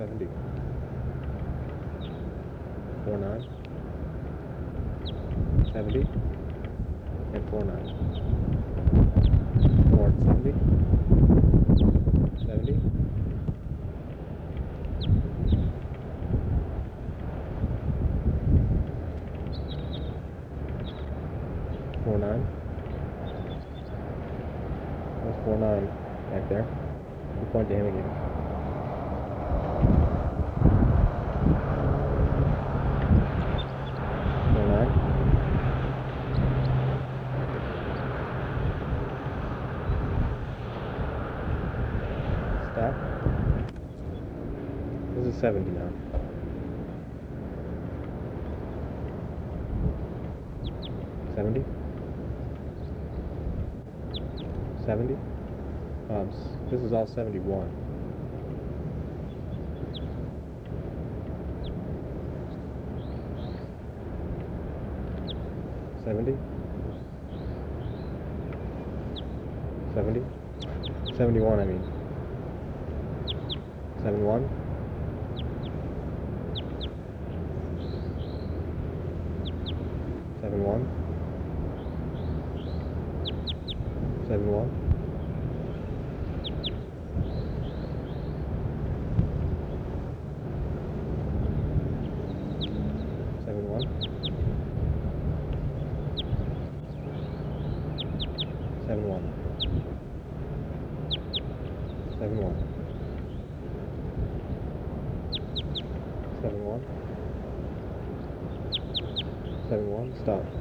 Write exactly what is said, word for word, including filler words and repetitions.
seventy. Four nine. Seventy. And four nine. Four seventy. Seventy. Four nine. That's four nine back there. You point to him again. Four nine. Stop. This is seventy now. Seventy. Seventy. Um, this is all seventy-one. Seventy. Seventy. Seventy-one. I mean. Seventy-one. Seventy-one. Seventy-one. Seventy-one. Seventy-one. Seventy-one. Seventy-one. Seventy-one. Stop.